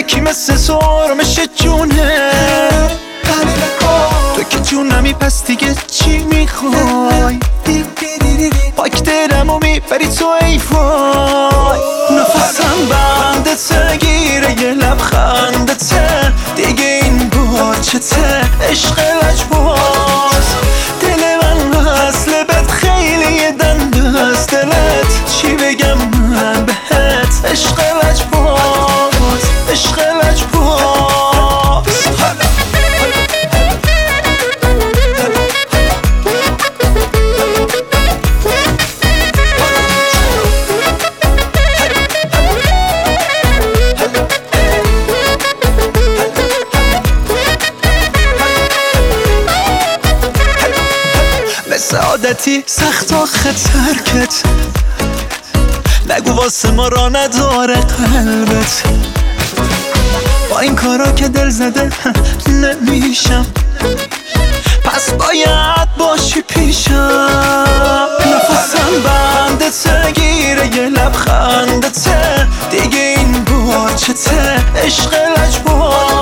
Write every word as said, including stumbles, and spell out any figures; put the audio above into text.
یکی مثل سرمش جونه تو که جونمی پس دیگه چی میخوای پاک دلمو میبری تو ای وای نفسم بندته گیره یه لبخندته دیگه این بار چته عشق لجباز دل من وصله بد خیلی دنده از دلت چی بگم من بهت عشق لجباز عشق لجباز مثل عادتی سخت آخه ترکت نگو واسه ما را نداره قلبت با این کارا که دل زده نمیشم پس باید باشی پیشم نفسم بندته گیره یه لبخندته دیگه این بار چته عشق لجباز